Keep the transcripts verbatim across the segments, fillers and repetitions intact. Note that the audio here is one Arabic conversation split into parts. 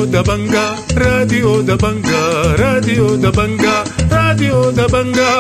راديو دبنجا راديو دبنجا راديو دبنجا راديو دبنجا.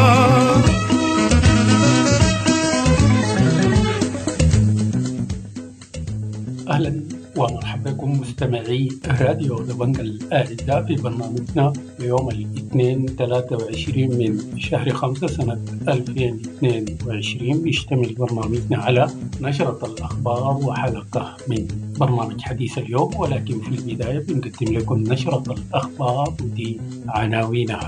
أهلا ومرحبا بكم مستمعي راديو دبنجا الأعزاء في برنامجنا ليوم الاثنين ثلاثة وعشرين من شهر خمسة سنة ألفين واثنين وعشرين. بيشتمل برنامجنا على نشرة الأخبار وحلقة من برنامج حديث اليوم، ولكن في البداية بنقدم لكم نشرة الأخبار ودي عناوينها.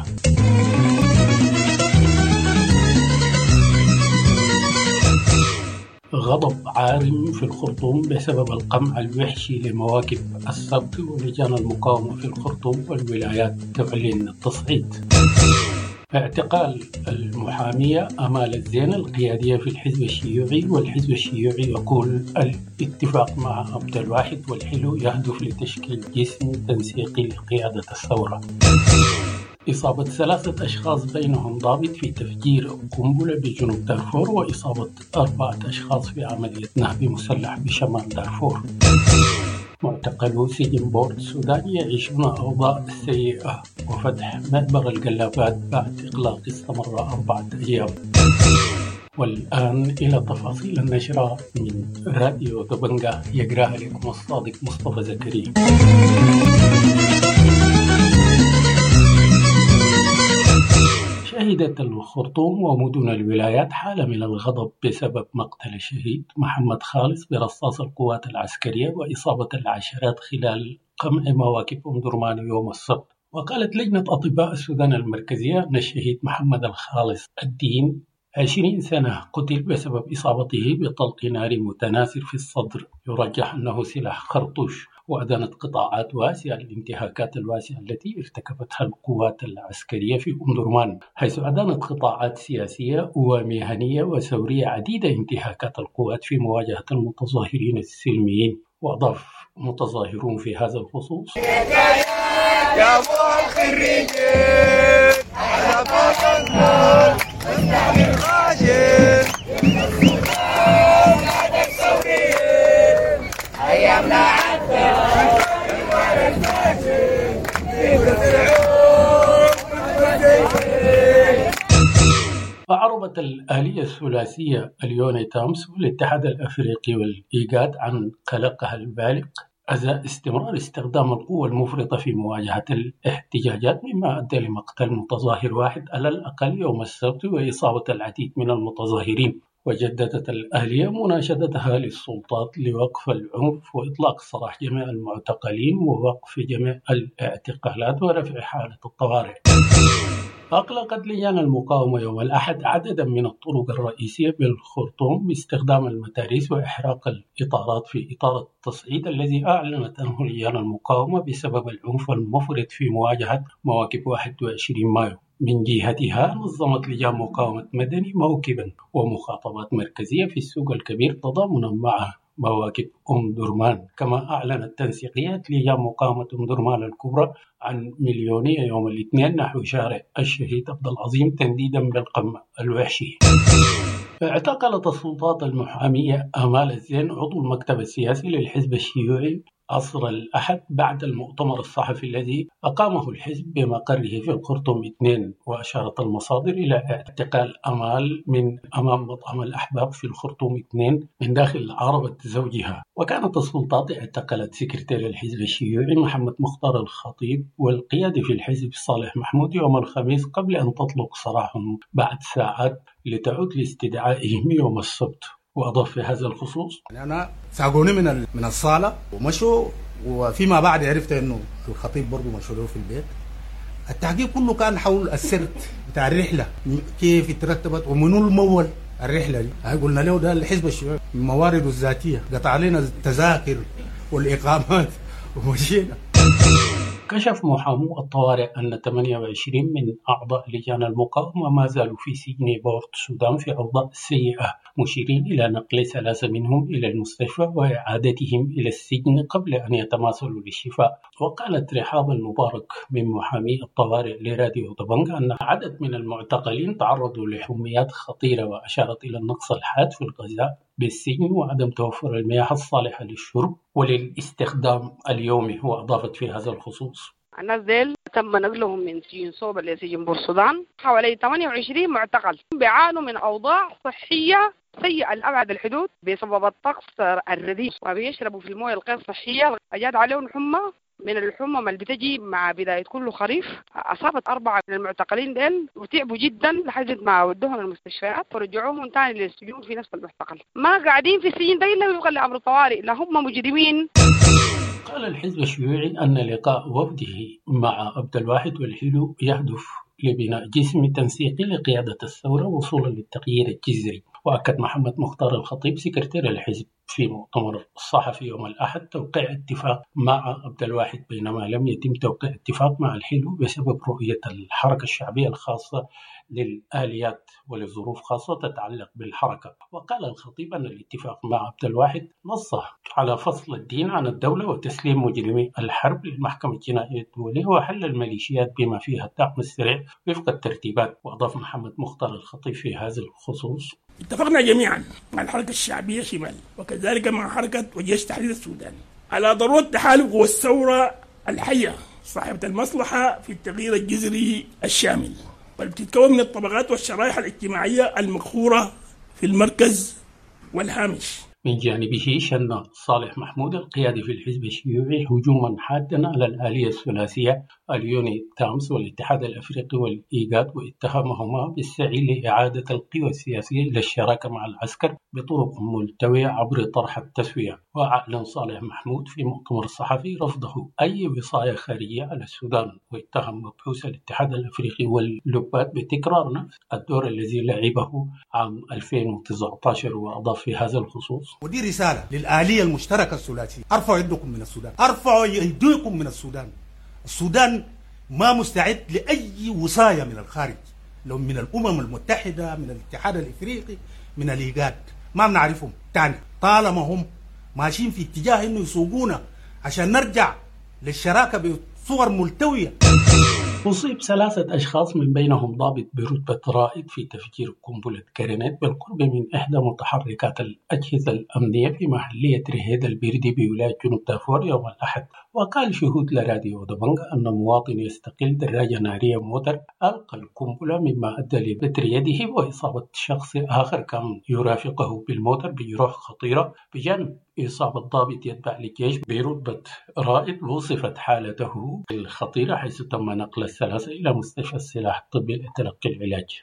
غضب عارم في الخرطوم بسبب القمع الوحشي لمواكب السبت، ولجان المقاومة في الخرطوم والولايات تعلن التصعيد. اعتقال المحامية آمال الزين القيادية في الحزب الشيوعي، والحزب الشيوعي يقول الاتفاق مع عبد الواحد والحلو يهدف لتشكيل جسم تنسيقي لقيادة الثورة. إصابة ثلاثة أشخاص بينهم ضابط في تفجير قنبلة بجنوب دارفور، وإصابة أربعة أشخاص في عملية نهب مسلح بشمال دارفور. معتقلو سجن بورت السودان يعيشون أوضاع سيئة، وفتح مأبر القلابات بعد إغلاق استمر أربعة أيام. والآن إلى تفاصيل النشرة من راديو دبنجا، يقرأها لكم الصادق مصطفى زكريا. شهدت الخرطوم ومدن الولايات حالة من الغضب بسبب مقتل الشهيد محمد خالص برصاص القوات العسكرية وإصابة العشرات خلال قمع مواكب أم درمان يوم السبت. وقالت لجنة أطباء السودان المركزية أن الشهيد محمد الخالص الدين عشرين سنة قتل بسبب إصابته بطلق نار متناثر في الصدر، يرجح أنه سلاح خرطوش. وأدانت قطاعات واسعة الانتهاكات الواسعة التي ارتكبتها القوات العسكرية في أم درمان، حيث أدانت قطاعات سياسية ومهنية وثورية عديدة انتهاكات القوات في مواجهة المتظاهرين السلميين. وأضاف متظاهرون في هذا الخصوص: يا مخ الرجال على فوق النار نستعمل غاشر ولادك ثوريين أيامنا عدى الوالد فاشل في السعود. أعربت الآلية الثلاثية اليوني تامس والاتحاد الأفريقي والإيجاد عن قلقها البالغ أزاء استمرار استخدام القوة المفرطة في مواجهة الاحتجاجات، مما أدى لمقتل متظاهر واحد على الأقل يوم السبت وإصابة العديد من المتظاهرين. وجددت الآلية مناشدتها للسلطات لوقف العنف وإطلاق سراح جميع المعتقلين ووقف جميع الاعتقالات ورفع حالة الطوارئ. أغلقت لجان المقاومة يوم الأحد عددا من الطرق الرئيسية بالخرطوم باستخدام المتاريس وإحراق الإطارات في إطار التصعيد الذي أعلنت عنه لجان المقاومة بسبب العنف المفرط في مواجهة مواكب واحد وعشرين مايو. من جهتها نظمت لجان مقاومة مدني موكبا ومخاطبات مركزية في السوق الكبير تضامنا مع مواكب أم درمان. كما أعلنت تنسيقيات لجان مقاومة أم درمان الكبرى عن مليونية يوم الاثنين نحو شارع الشهيد عبد العظيم تنديدا بالقمع الوحشي. اعتقلت السلطات المحامية آمال الزين عضو المكتب السياسي للحزب الشيوعي عصر الأحد بعد المؤتمر الصحفي الذي أقامه الحزب بمقره في الخرطوم اثنين. وأشارت المصادر إلى اعتقال آمال من أمام مطعم الأحباب في الخرطوم اثنين من داخل عربة زوجها. وكانت السلطات اعتقلت سكرتير الحزب الشيوعي محمد مختار الخطيب والقيادي في الحزب صالح محمود يوم الخميس قبل أن تطلق سراحهم بعد ساعات لتعود لاستدعائهم يوم السبت. وأضاف في هذا الخصوص: أنا ساقوني من من الصالة ومشوا، وفيما بعد عرفت إنه الخطيب برضو مشوا له في البيت. التحقيق كله كان حول السرد بتاع الرحلة، كيف اترتبت ومنو المول الرحلة دي. قلنا له ده الحزب الشيوعي من موارده الذاتية، قطع علينا التذاكر والإقامات ومشينا. كشف محامو الطوارئ أن ثمانية وعشرين من أعضاء لجان المقاومة ما زالوا في سجن بورت السودان في أوضاع سيئة، مشيرين إلى نقل ثلاثة منهم إلى المستشفى وإعادتهم إلى السجن قبل أن يتماثلوا للشفاء. وقالت رحاب المبارك من محامي الطوارئ لراديو دبنجا أن عدد من المعتقلين تعرضوا لحميات خطيرة، وأشارت إلى النقص الحاد في الغذاء بالسجن وعدم توفر المياه الصالحة للشرب وللاستخدام اليومي، وأضافت في هذا الخصوص: الناس ديل تم نقلهم من سجن صوبة لسجن بورسودان، حوالي ثمانية وعشرين معتقل بيعانوا من أوضاع صحية سيئة لأبعد الحدود بسبب الطقس الرديء، وبيشربوا في المويه الغير صحية. أجاد عليهم حمى من الحمم اللي بتجي مع بداية كل خريف. أصابت أربعة من المعتقلين ديل وتعبوا جدا لحد ما ودوهم المستشفيات ورجعوهم تاني للسجون في نفس المعتقل. ما قاعدين في السجن ده إلا ويبقى لأمر طوارئ، لا هم مجرمين. قال الحزب الشيوعي أن لقاء وفده مع عبد الواحد والحلو يهدف لبناء جسم تنسيقي لقيادة الثورة وصولا للتغيير الجذري. وأكد محمد مختار الخطيب سكرتير الحزب في مؤتمر الصحفي يوم الأحد توقيع اتفاق مع عبد الواحد، بينما لم يتم توقيع اتفاق مع الحلو بسبب رؤية الحركة الشعبية الخاصة للآليات ولظروف خاصة تتعلق بالحركة. وقال الخطيب أن الاتفاق مع عبد الواحد نص على فصل الدين عن الدولة وتسليم مجرمي الحرب للمحكمة الجنائية الدولية وحل الميليشيات بما فيها الدعم السريع وفق الترتيبات. وأضاف محمد مختار الخطيب في هذا الخصوص: اتفقنا جميعا مع الحركة الشعبية شمال وكذلك مع حركة وجيش تحرير السودان على ضرورة تحالف قوى الثورة الحية صاحبة المصلحة في التغيير الجذري الشامل، بل بتتكون من الطبقات والشرائح الاجتماعية المقهورة في المركز والهامش. من جانبه شن صالح محمود القيادي في الحزب الشيوعي هجوما حادا على الآلية الثلاثية اليوني تامس والاتحاد الأفريقي والإيجاد، واتهمهما بالسعي لإعادة القوى السياسية إلى الشراكة مع العسكر بطرق ملتوية عبر طرح التسوية. وأعلن صالح محمود في مؤتمر صحفي رفضه أي وصاية خارجية على السودان، واتهم مبعوث الاتحاد الأفريقي واللبات بتكرار نفس الدور الذي لعبه عام ألفين وتسعة عشر. وأضاف في هذا الخصوص: ودي رسالة للآلية المشتركة الثلاثية: ارفعوا يدكم من السودان، ارفعوا ايديكم من السودان. السودان ما مستعد لأي وصاية من الخارج، لو من الأمم المتحدة، من الاتحاد الإفريقي، من الإيجاد، ما بنعرفهم تاني طالما هم ماشيين في اتجاه إنه يسوقونا عشان نرجع للشراكة بصور ملتوية. أصيب ثلاثة أشخاص من بينهم ضابط برتبة رائد في تفجير قنبلة كرينيت بالقرب من إحدى متحركات الأجهزة الأمنية في محلية رهيد البردي بولاية جنوب دارفور يوم الأحد. وقال شهود لراديو دبنجا أن مواطن يستقل دراجة نارية موتر ألقى القنبلة مما أدى لبتر يده وإصابة شخص آخر كان يرافقه بالموتر بجروح خطيرة، بجانب إصابة ضابط يتبع للجيش برتبة رائد وصفت حالته الخطيرة، حيث تم نقل الثلاثة إلى مستشفى السلاح الطبي لتلقي العلاج.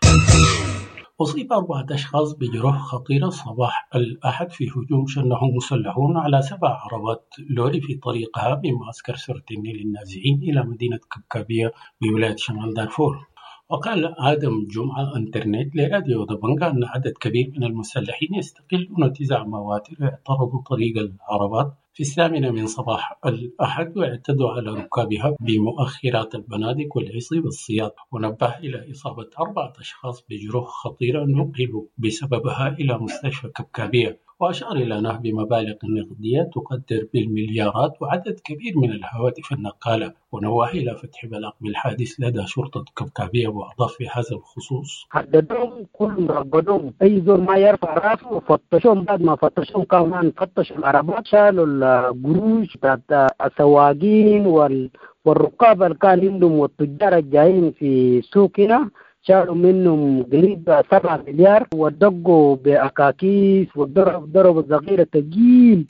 أصيب أربعة أشخاص بجروح خطيرة صباح الأحد في هجوم شنه مسلحون على سبع عربات لوري في طريقها من معسكر سرتيني للنازحين إلى مدينة كبكابية بولاية شمال دارفور. وقال آدم جمعة انترنت لراديو دبنجا أن عدد كبير من المسلحين يستقلون نتيجة مواتر واعترضوا طريق العربات في الثامنة من صباح الأحد واعتدوا على ركابها بمؤخرات البنادق والعصي والصياد، ونبه إلى إصابة أربعة أشخاص بجروح خطيرة نقلوا بسببها إلى مستشفى كبكابية. وأشار إلى نهب مبالغ نقدية تقدر بالمليارات وعدد كبير من الهواتف النقالة، ونوه إلى فتح بلاغ بالحادث لدى شرطة كبكابية. وأضاف في هذا الخصوص: حددهم كلهم رقدهم، أي زول ما يرفع راسه وفتشهم. بعد ما فتشهم كمان فتشوا العربات، شالوا القروش بتاعت السواقين والرقابة اللي كان عندهم والتجار الجايين في سوقنا، شالوا منهم قريب سبعة مليار ودقوا بأكاكيس وضربوا ضربوا الصغيرة تقيل.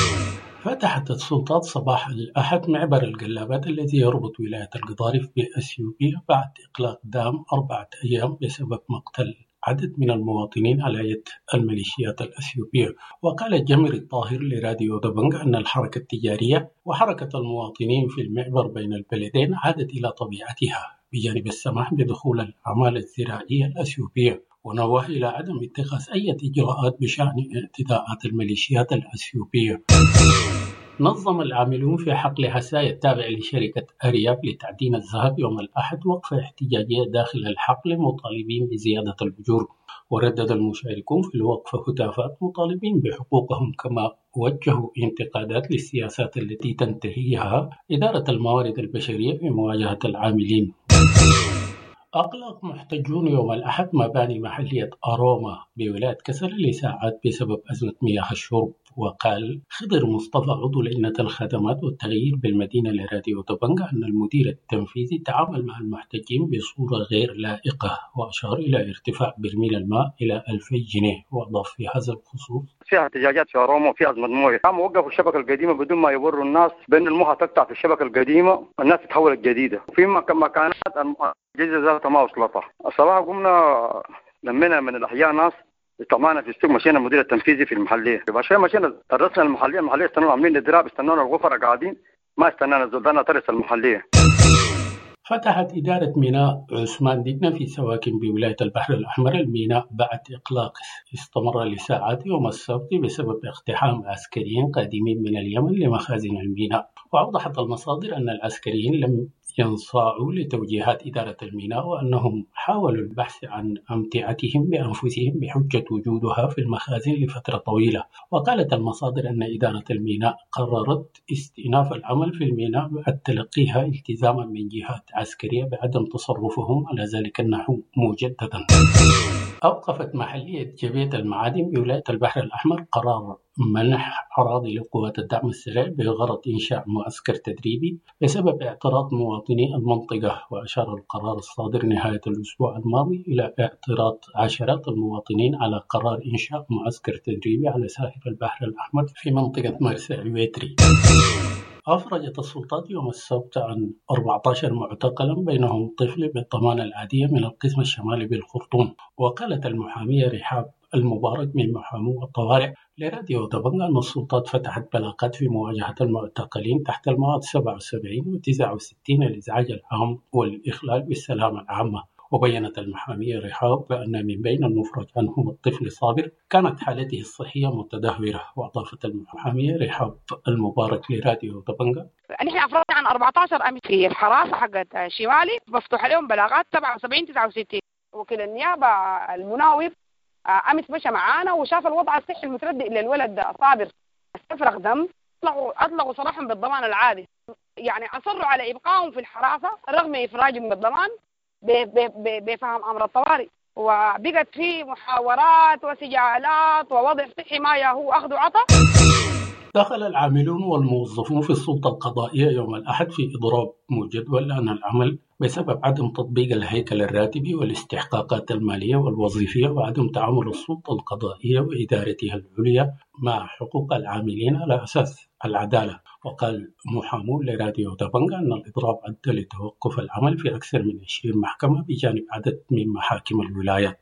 فتحت السلطات صباح الأحد معبر القلابات الذي يربط ولاية القضارف بأثيوبيا بعد إغلاق دام أربعة أيام بسبب مقتل عدد من المواطنين على يد الميليشيات الأثيوبية. وقال جمر الطاهر لراديو دبنجا أن الحركة التجارية وحركة المواطنين في المعبر بين البلدين عادت إلى طبيعتها بجانب السماح بدخول الأعمال الزراعية الأثيوبية، ونوه إلى عدم اتخاذ أي إجراءات بشأن اعتداءات الميليشيات الأثيوبية. نظم العاملون في حقل حسايا التابع لشركة أرياب لتعدين الذهب يوم الأحد وقفة احتجاجية داخل الحقل مطالبين بزيادة الأجور، وردد المشاركون في الوقفة هتافات مطالبين بحقوقهم، كما وجهوا انتقادات للسياسات التي تنتهيها إدارة الموارد البشرية في مواجهة العاملين. أغلق محتجون يوم الأحد مباني محلية أروما بولاية كسل لساعات بسبب أزمة مياه الشرب. وقال خضر مصطفى عضو لجنة الخدمات والتغيير بالمدينة لراديو دبنجة أن المدير التنفيذي تعامل مع المحتجين بصورة غير لائقة، وأشار إلى ارتفاع برميل الماء إلى ألفي جنيه. وأضاف في هذا الخصوص: فيها احتجاجات في أروما وفي أزمة مويه، قاموا وقفوا الشبكة القديمة بدون ما يوروا الناس بأن المويه تقطع في الشبكة القديمة والناس تتحول الجديدة، وفي مكانات الأجهزة ذاتها ما وصلتها. الصراحة قمنا لمينا من الأحياء ناس طمعنا في السوق، مشينا المدير التنفيذي في المحلية، بعدين مشينا الرسل المحلية المحلية استنوا عاملين اضراب، استنونا الغفرة قاعدين ما استنانا الزلدانة ترس المحلية. فتحت إدارة ميناء عثمان ديكنا في سواكن بولاية البحر الأحمر الميناء بعد إغلاق استمر لساعات يوم السبت بسبب اقتحام عسكريين قادمين من اليمن لمخازن الميناء. وأوضحت المصادر أن العسكريين لم ينصاعوا لتوجيهات إدارة الميناء، وأنهم حاولوا البحث عن أمتعتهم بأنفسهم بحجة وجودها في المخازن لفترة طويلة. وقالت المصادر أن إدارة الميناء قررت استئناف العمل في الميناء بعد تلقيها التزاما من جهات عسكرية بعدم تصرفهم على ذلك النحو مجددا. أوقفت محلية جبية المعادن بولاية البحر الأحمر قرار منح أراضي لقوات الدعم السريع بغرض إنشاء معسكر تدريبي بسبب اعتراض مواطني المنطقة. وأشار القرار الصادر نهاية الأسبوع الماضي إلى اعتراض عشرات المواطنين على قرار إنشاء معسكر تدريبي على ساحل البحر الأحمر في منطقة مرسى عويتري. أفرجت السلطات يوم السبت عن أربعة عشر معتقلا بينهم طفل بالضمانة العادية من القسم الشمالي بالخرطوم. وقالت المحامية رحاب المبارك من محامو الطوارئ لراديو دبنجة أن السلطات فتحت بلاغات في مواجهة المعتقلين تحت المواد سبعة وسبعين و تسعة وستين الإزعاج العام والإخلال بالسلامة العامة. وبيّنت المحامية رحاب بأن من بين المفرج عنهم الطفل صابر كانت حالته الصحية متدهورة. وأضافت المحامية رحاب المبارك لراديو دبنجة: نحن أفرجنا عن أربعة عشر أمس في الحراسة حقت شمالي مفتوح عليهم بلاغات سبعة وسبعين تسعة وستين. وكيل النيابة المناوب أمس مشى معانا وشاف الوضع الصحي المتردي للولد صابر استفرغ دم، أطلقوا أطلقوا صراحهم بالضمان العادي، يعني أصروا على إبقائهم في الحراسة رغم إفراجهم بالضمان بفهم أمر الطوارئ. وبقت في محاورات وسجالات ووضع صحي ما هو أخذ وعطاء. دخل العاملون والموظفون في السلطة القضائية يوم الأحد في إضراب مجدول عن العمل بسبب عدم تطبيق الهيكل الراتبي والاستحقاقات المالية والوظيفية وعدم تعامل السلطة القضائية وإدارتها العليا مع حقوق العاملين على أساس العدالة. وقال محامون لراديو دبنجة أن الإضراب أدى لتوقف العمل في أكثر من عشرين محكمة بجانب عدد من محاكم الولايات.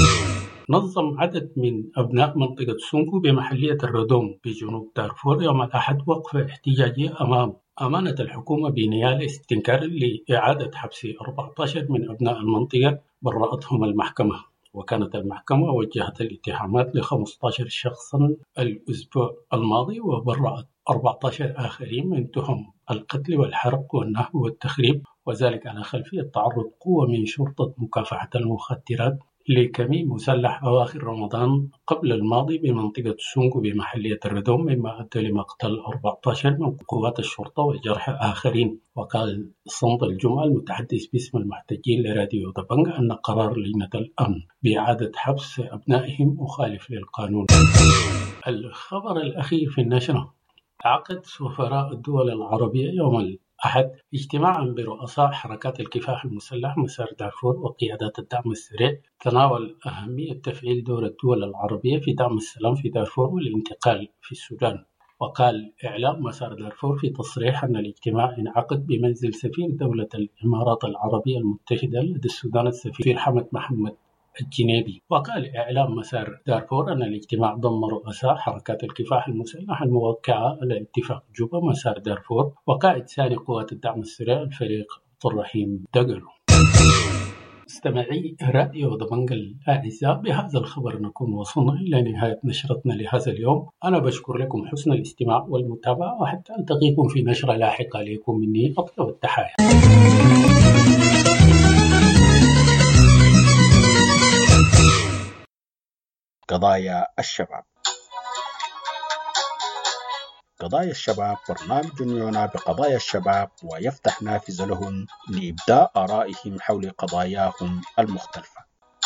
نظم عدد من أبناء منطقة سونكو بمحلية الردوم بجنوب دارفور يوم الأحد وقفة احتجاجية أمام أمانة الحكومة بنيال استنكار لإعادة حبس أربعة عشر من أبناء المنطقة برأتهم المحكمة. وكانت المحكمة وجهت الاتهامات ل خمسة عشر شخصا الأسبوع الماضي وبرأت أربعة عشر آخرين من تهم القتل والحرق والنهب والتخريب، وذلك على خلفية تعرض قوة من شرطة مكافحة المخدرات لكمين مسلح أواخر رمضان قبل الماضي بمنطقة سونكو بمحلية الردوم، مما أدى لمقتل أربعة عشر من قوات الشرطة وجرح آخرين. وقال صمد الجمعة المتحدث باسم المحتجين لراديو دبنجة أن قرار لجنة الأمن بإعادة حبس أبنائهم مخالف للقانون. الخبر الأخير في النشرة: عقد سفراء الدول العربية يوم أحد اجتماعا برؤساء حركات الكفاح المسلح مسار دارفور وقيادات الدعم السريع تناول أهمية تفعيل دور الدول العربية في دعم السلام في دارفور والانتقال في السودان. وقال إعلام مسار دارفور في تصريح أن الاجتماع انعقد بمنزل سفير دولة الإمارات العربية المتحدة لدى السودان السفير حمد محمد الجنيبي. وقال إعلام مسار دارفور أن الاجتماع ضم رؤساء حركات الكفاح المسلح الموقعة على اتفاق جوبا مسار دارفور وقائد ثاني قوات الدعم السريع الفريق عبد الرحيم دقلو. مستمعي راديو دبنجة الأعزاء، بهذا الخبر نكون وصلنا إلى نهاية نشرتنا لهذا اليوم. أنا بشكر لكم حسن الاستماع والمتابعة، وحتى ألتقيكم في نشرة لاحقة. لكم مني أطيب التحايا. قضايا الشباب. قضايا الشباب برنامج يعنى بقضايا الشباب ويفتح نافذة لهم لإبداء آرائهم حول قضاياهم المختلفة.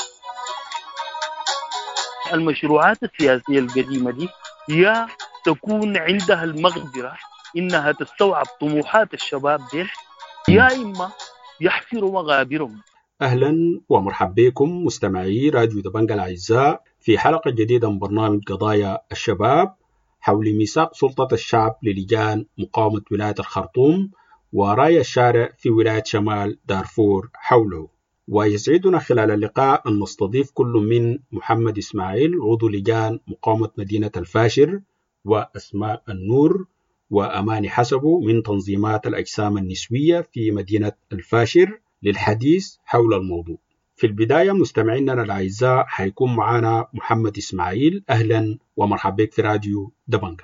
المشروعات السياسية القديمة دي يا تكون عندها المقدرة إنها تستوعب طموحات الشباب دي، يا إما يحفروا مغابرهم. أهلا ومرحبا بكم مستمعي راديو دبنجة الأعزاء في حلقة جديدة من برنامج قضايا الشباب حول ميثاق سلطة الشعب للجان مقاومة ولاية الخرطوم وراية الشارع في ولاية شمال دارفور حوله. ويسعدنا خلال اللقاء أن نستضيف كل من محمد إسماعيل عضو لجان مقاومة مدينة الفاشر، وأسماء النور وأماني حسبو من تنظيمات الأجسام النسوية في مدينة الفاشر للحديث حول الموضوع. في البداية مستمعينا الأعزاء حيكون معنا محمد إسماعيل. أهلا ومرحبا بك في راديو دبنجة.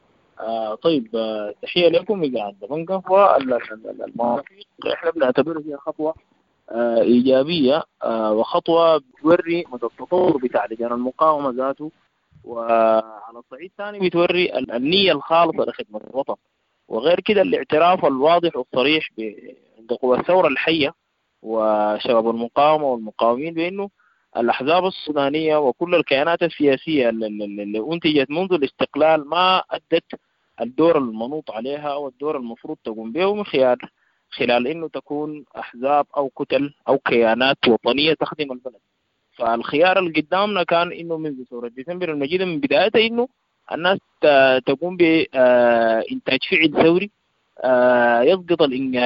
آه طيب، آه تحية لكم إذاعة دبنجة. والمواثيق إحنا بنعتبرها هي خطوة آه إيجابية آه وخطوة بتوري مدى التطور بتاع لجان المقاومة ذاته، وعلى الصعيد الثاني بتوري النية الخالصة لخدمة الوطن، وغير كده الاعتراف الواضح والصريح عند قوى الثورة الحية وشباب المقاومة والمقاومين بأنه الأحزاب السودانية وكل الكيانات السياسية اللي أنتجت منذ الاستقلال ما أدت الدور المنوط عليها أو الدور المفروض تقوم به من خلال خلال إنه تكون أحزاب أو كتل أو كيانات وطنية تخدم البلد. فالخيار اللي قدامنا كان إنه من ثورة ديسمبر المجيدة من بدايتها إنه الناس تقوم بإنتاج فعل ثوري يسقط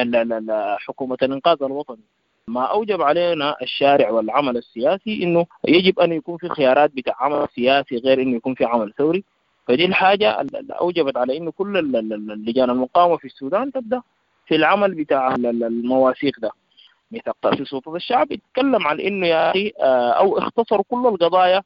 حكومة الإنقاذ الوطني. ما أوجب علينا الشارع والعمل السياسي إنه يجب أن يكون في خيارات بتاع عمل سياسي غير إنه يكون في عمل ثوري. فدي الحاجة اللي أوجبت على إنه كل اللجان المقاومة في السودان تبدأ في العمل بتاع المواثيق ده. ميثاق تأسيس سلطة الشعب يتكلم عن إنه يا أخي أو اختصر كل القضايا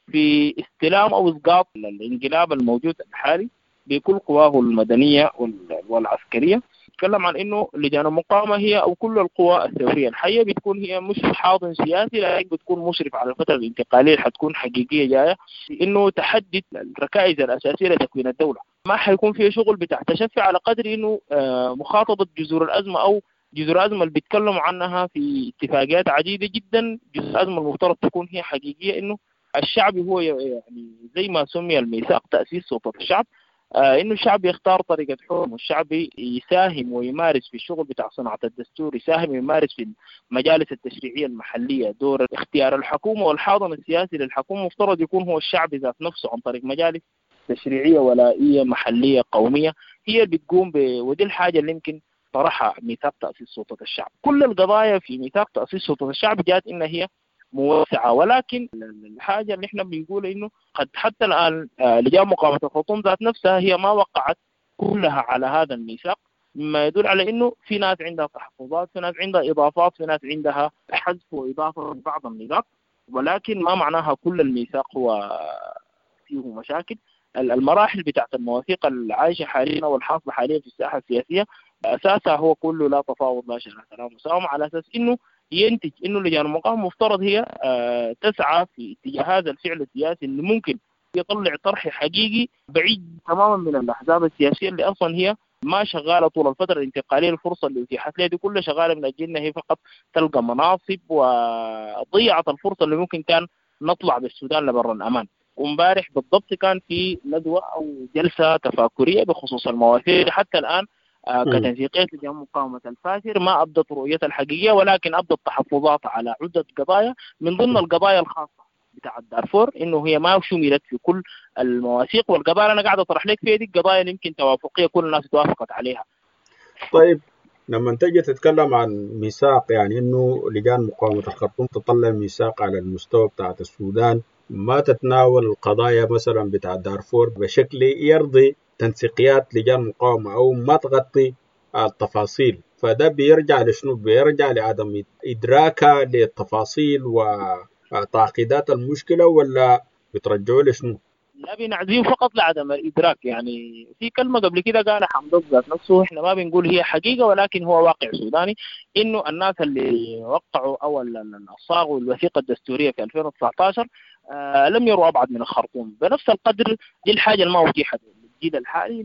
في استلام أو إسقاط الانقلاب الموجود الحالي بكل قواه المدنية والعسكرية. يتكلم عن إنه لجان المقاومة هي أو كل القوى الثورية الحية بتكون هي مش حاضن سياسي، لكن بتكون مشرف على الفترة الانتقالية اللي حتكون حقيقية جاية، إنه تحدد الركائز الأساسية لتكوين الدولة. ما حيكون فيه شغل بتاع تشفي على قدر إنه مخاطبة جذور الأزمة أو جذور الأزمة اللي بيتكلموا عنها في اتفاقيات عديدة جدا. جذور الأزمة المفترض تكون هي حقيقية، إنه الشعب هو يعني زي ما سمي الميثاق تأسيس سلطة الشعب، آه إنه الشعب يختار طريقة حكم، والشعب يساهم ويمارس في الشغل بتاع صناعة الدستور، يساهم ويمارس في المجالس التشريعية المحلية. دور اختيار الحكومة والحاضن السياسي للحكومة مفترض يكون هو الشعب ذات نفسه عن طريق مجالس تشريعية ولائية محلية قومية هي اللي بتقوم ب... ودي الحاجة اللي يمكن طرحها ميثاق تأسيس سلطة الشعب. كل القضايا في ميثاق تأسيس سلطة الشعب جاءت إنها هي موسعة، ولكن الحاجة اللي احنا بنقول إنه قد حتى الآن لجان مقاومة الخرطوم ذات نفسها هي ما وقعت كلها على هذا الميثاق، مما يدل على إنه في ناس عندها تحفظات، في ناس عندها إضافات، في ناس عندها حذف وإضافة لبعض النقاط، ولكن ما معناها كل الميثاق هو فيه مشاكل. المراحل بتاعت المواثيق العايشة حاليا والحاصلة حاليا في الساحة السياسية أساسها هو كله لا تفاوض لا شراكة لا مساومة، على أساس إنه ينتج إنه لجان المقاومة مفترض هي آه تسعى في اتجاه هذا الفعل السياسي اللي ممكن يطلع طرح حقيقي بعيد تماما من الأحزاب السياسية اللي أصلا هي ما شغالة طول الفترة الانتقالية. الفرصة اللي اتيحت لها دي كلها شغالة من أجل إنها هي فقط تلقى مناصب، وضيعت الفرصة اللي ممكن كان نطلع بالسودان لبر الأمان. ومبارح بالضبط كان في ندوة أو جلسة تفاكرية بخصوص المواثيق. حتى الآن آه كتنسيقية لجان مقاومة الفاشر ما أبدت رؤيتها الحقيقية، ولكن أبدت تحفظات على عدة قضايا من ضمن القضايا الخاصة بتاع دارفور، إنه هي ما شملت في كل المواثيق. والقضايا اللي أنا قاعد أطرح لك فيها دي القضايا اللي يمكن توافقية كل الناس توافقت عليها. طيب لما تجي تتكلم عن ميثاق، يعني إنه لجان مقاومة الخرطوم تطلع ميثاق على المستوى بتاع السودان، ما تتناول القضايا مثلا بتاع دارفور بشكل يرضي تنسيقيات لجان مقاومة أو ما تغطي التفاصيل، فده بيرجع لشنو؟ بيرجع لعدم إدراكها للتفاصيل وتعقيدات المشكلة، ولا بترجعوا لشنو؟ لا بنعزيه فقط لعدم الإدراك. يعني في كلمة قبل كده قالها حمد ذات نفسه، إحنا ما بنقول هي حقيقة ولكن هو واقع سوداني، إنه الناس اللي وقعوا أو صاغوا الوثيقة الدستورية في ألفين وتسعة عشر آه لم يروا أبعد من الخرطوم بنفس القدر. دي الحاجة اللي ما أتيحت للجيل الحالي، إنه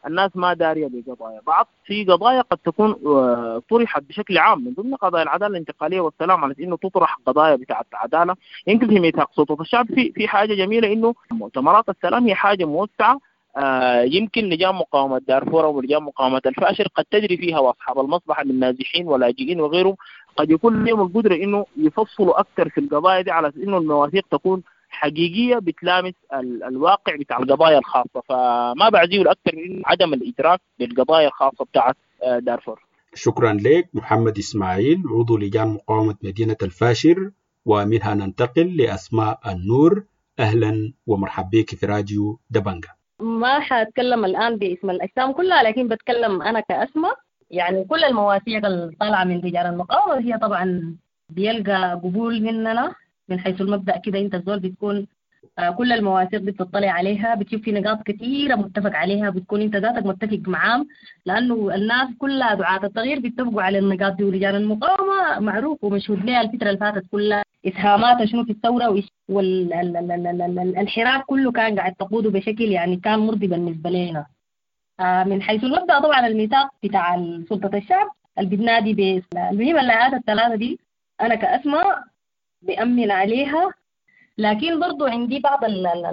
الناس ما دارية بقضايا بعض. في قضايا قد تكون طرحت بشكل عام من ضمن قضايا العدالة الانتقالية والسلام، على إنه تطرح قضايا بتاعة العدالة. يمكن في ميثاق سلطة الشعب في في حاجة جميلة، إنه مؤتمرات السلام هي حاجة موسعة. آه يمكن لجان مقاومة دارفور ولجان مقاومة الفاشر قد تجري فيها، وأصحاب المصلحة من نازحين ولاجئين وغيرهم قد يكون لهم القدرة إنه يفصلوا أكثر في القضايا دي، على إنه المواثيق تكون حقيقية بتلامس ال الواقع بتاع القضايا الخاصة. فما بعزيه أكثر من عدم الإدراك بالقضايا الخاصة بتاعت دارفور. شكرا لك محمد إسماعيل، عضو لجان مقاومة مدينة الفاشر. ومنها ننتقل لأسماء النور. أهلا ومرحبا بك في راديو دبنجة. ما حاتكلم الآن باسم الأجسام كلها، لكن بتكلم أنا كأسماء. يعني كل المواثيق اللي طالعة من رجال المقاومة هي طبعا بيلقى قبول مننا من حيث المبدأ كده. انت الزول بتكون آه كل المواثيق دي بتطلع عليها، بتشوف في نقاط كثيرة متفق عليها، بتكون انت ذاتك متفق معاهم، لأنه الناس كلها دعاة التغيير بيتفقوا على النقاط دي. ورجال المقاومة معروف ومشهود لها الفترة اللي فاتت كلها إسهاماتها شنو في الثورة، والانحراف كله كان قاعد تقوده بشكل يعني كان مرضي بالنسبة لنا. آه من حيث المبدأ طبعا الميثاق بتاع سلطة الشعب اللي بتنادي باسم المهم اللائحات الثلاثة دي أنا كأسماء بأمن عليها. لكن برضو عندي بعض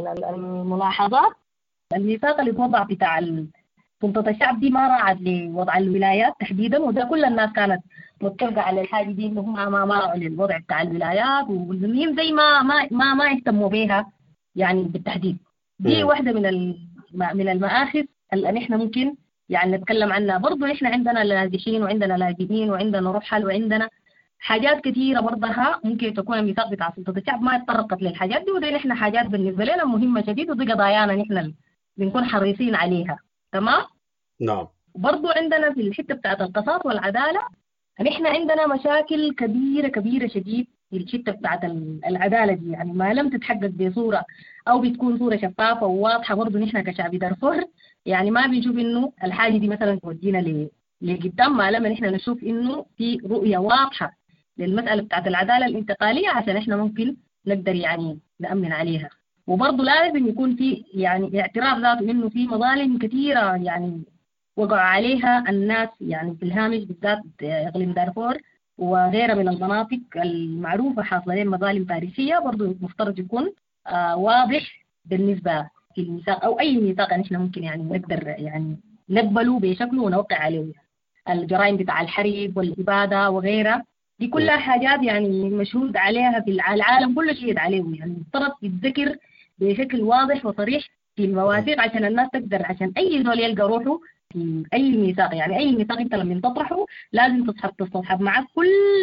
الملاحظات. الميثاق اللي توضع بتاع سلطة الشعب دي ما راعت لوضع الولايات تحديدا، وده كل الناس كانت متفقة على الحاجة دي، إنه هم ما ما راعوا للوضع بتاع الولايات، والمهم زي ما ما ما ما يهتموا بها يعني بالتحديد. دي واحدة من من المآخذ اللي نحن ممكن يعني نتكلم عنها. برضو نحن عندنا لاجئين وعندنا لاجئين وعندنا رحل وعندنا حاجات كثيرة برضها ممكن تكون الميثاق بتاع سلطة الشعب ما اتطرقت للحاجات دي، ودي نحن حاجات بالنسبة لنا مهمة شديد، ودي قضايانا نحن بنكون حريصين عليها. تمام؟ نعم. برضو عندنا في الحتة بتاعت القصاص والعدالة نحن عندنا مشاكل كبيرة كبيرة شديد في الحتة بتاعت العدالة دي. يعني ما لم تتحقق بصورة أو بتكون صورة شفافة وواضحة، برضو نحن كشعب دارفور يعني ما بنشوف إنه الحاجة دي مثلا تودينا لقدام، ما لما نحن نشوف إنه في رؤية واضحة للمسألة بتاعت العدالة الانتقالية عشان إحنا ممكن نقدر يعني نأمن عليها. وبرضه لازم يكون في يعني اعتراف ذاته إنه في مظالم كثيرة يعني وقع عليها الناس يعني في الهامش، بالذات إقليم دارفور وغيرها من المناطق المعروفة حاصلة لهم مظالم تاريخية. برضه مفترض يكون آه واضح بالنسبة في الميثاق أو أي ميثاق إحنا ممكن يعني نقدر يعني نقبله بشكله ونوقع عليه. الجرائم بتاع الحرب والإبادة وغيرها دي كلها حاجات يعني مشهود عليها في العالم كله، شهد عليه. يعني مفترض يتذكر بشكل واضح وصريح في المواثيق عشان الناس تقدر، عشان أي زول يلقى روحه في أي ميثاق. يعني أي ميثاق أنت لما تطرحه لازم تصحب تصحب معك كل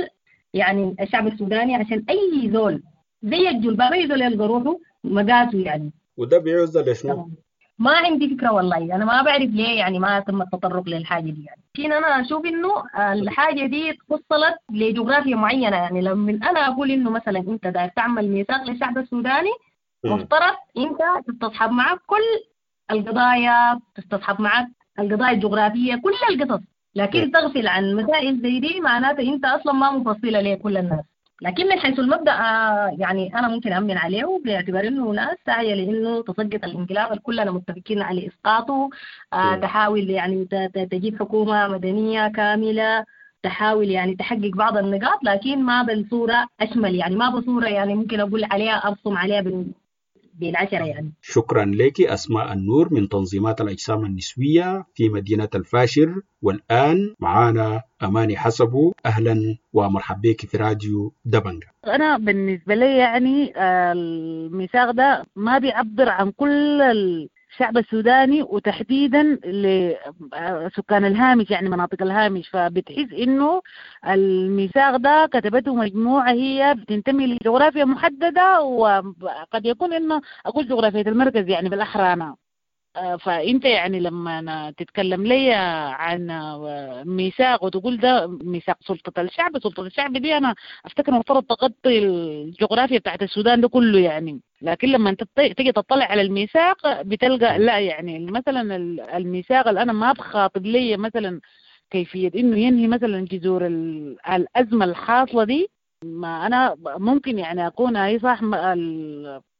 يعني الشعب السوداني، عشان أي زول زي الجلباب أي زول يلقى روحه مقاته يعني. وده بيعوز لشنو؟ ما عندي فكرة والله، أنا ما بعرف ليه يعني ما تم التطرق للحاجة دي. يعني لكن أنا أشوف إنه الحاجة دي تفصلت لجغرافيا معينة. يعني لما أنا أقول إنه مثلا أنت داير تعمل ميثاق للشعب السوداني مفترض أنت تستصحب معك كل القضايا، تستصحب معك القضايا الجغرافية، كل القصص. لكن تغفل عن مسائل زي دي معناته أنت أصلا ما مفصلة لكل الناس. لكن من حيث المبدأ يعني أنا ممكن أمن عليه باعتبار إنه ناس سعي لإنه تسقط الانقلاب اللي كلنا متفقين على إسقاطه. آه تحاول يعني تجيب حكومة مدنية كاملة، تحاول يعني تحقق بعض النقاط، لكن ما بالصورة أشمل، يعني ما بصورة يعني ممكن أقول عليها أرسم عليها بالعشرة يعني. شكرا لك أسماء النور من تنظيمات الأجسام النسوية في مدينة الفاشر. والآن معانا أماني حسبو. أهلا ومرحبا بك في راديو دبنجة. أنا بالنسبة لي يعني الميثاق ده ما بيعبر عن كل الشعب السوداني وتحديدا لسكان الهامش يعني مناطق الهامش، فبتحس إنه الميثاق ده كتبته مجموعة هي بتنتمي لجغرافيا محددة، وقد يكون إنه أقول جغرافية المركز يعني بالأحرى أنا. فأنت يعني لما تتكلم لي عن ميثاق وتقول ده ميثاق سلطة الشعب، سلطة الشعب دي أنا أفتكر مفترض تغطي الجغرافيا بتاعت السودان ده كله يعني. لكن لما أنت تيجي تطلع على الميثاق بتلقى لا، يعني مثلا الميثاق اللي أنا ما بخاطب لي مثلا كيفية إنه ينهي مثلا جذور الأزمة الحاصلة دي. ما أنا ممكن يعني أكون أي صح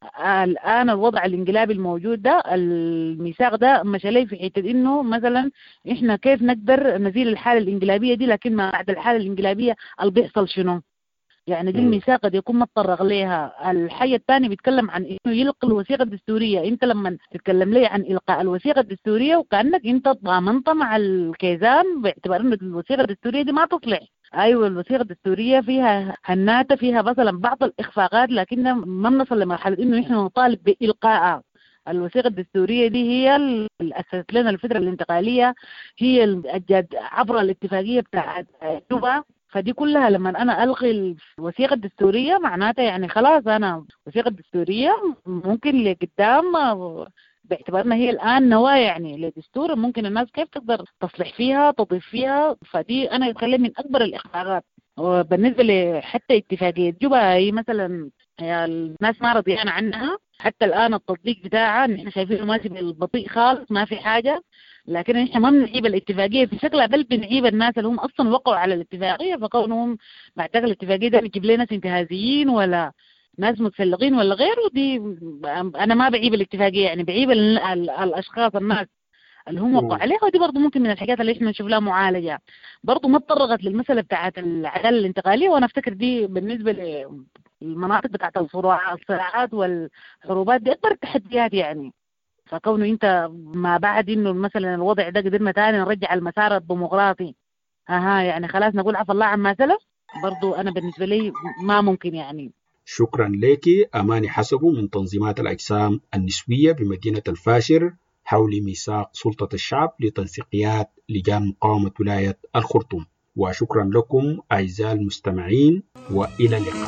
الآن الوضع الانقلابي الموجود ده الميثاق ده مشى لي في حتة إنه مثلا إحنا كيف نقدر نزيل الحالة الانقلابية دي، لكن ما بعد الحالة الانقلابية اللي بيحصل شنو يعني. دي الميثاق قد يكون متطرق ليها. الحي الثاني بيتكلم عن إنه يلقي الوثيقة الدستورية. أنت لما تتكلم لي عن إلقاء الوثيقة الدستورية وكأنك أنت ضامنت مع الكيزان باعتبار إنه الوثيقة الدستورية دي ما تصلح. أيوة الوثيقة الدستورية فيها هناتة، فيها مثلا بعض الإخفاقات، لكن ما بنصل لمرحلة إنه نحن نطالب بإلقائها. الوثيقة الدستورية دي هي اللي أسست لنا الفترة الانتقالية، هي الجد عبر الاتفاقية بتاعت جوبا. فدي كلها لما أنا ألغي الوثيقة الدستورية معناتها يعني خلاص أنا الوثيقة الدستورية ممكن لقدام باعتبارنا هي الآن نواة يعني لدستور ممكن الناس كيف تقدر تصلح فيها تضيف فيها. فدي أنا يتكلم من أكبر الإخفاقات. وبالنسبة لحتى اتفاقية جوبا هي مثلا هي الناس ما رضيانة عنها حتى الآن. التطبيق بتاعها نحن شايفينه ماشي بالبطيء خالص، ما في حاجة. لكن نحن ما بنعيب الاتفاقية في شكلها، بل بنعيب الناس اللي هم أصلا وقعوا على الاتفاقية، فكونهم معتقد الاتفاقية ده بيجيب لنا ناس انتهازيين ولا ناس متسلقين ولا غيره. دي أنا ما بعيب الاتفاقية يعني، بعيب ال ال الأشخاص الناس اللي هم وقعوا عليها. ودي برضو ممكن من الحاجات اللي احنا نشوف لها معالجة. برضو ما تطرقت للمسألة بتاعة العدالة الانتقالية، وأنا أفتكر دي بالنسبة للمناطق بتاعة الصراعات والحروبات دي أكبر التحديات يعني. فكونه انت ما بعد انه مثلا الوضع ده قدرنا تاني نرجع المسار الديمقراطي اها يعني خلاص نقول عفى الله عما سلف، برضو انا بالنسبه لي ما ممكن يعني. شكرا لك أماني حسبو من تنظيمات الأجسام النسوية بمدينة الفاشر حول ميثاق سلطة الشعب لتنسيقيات لجان مقاومة ولاية الخرطوم. وشكرا لكم أعزائي المستمعين وإلى اللقاء.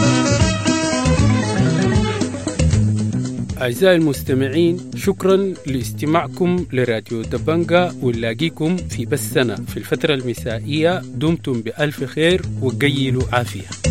أعزائي المستمعين، شكرا لاستماعكم لراديو دبنجا، ونلاقيكم في بثنا في الفترة المسائية. دمتم بألف خير وقيلوا عافية.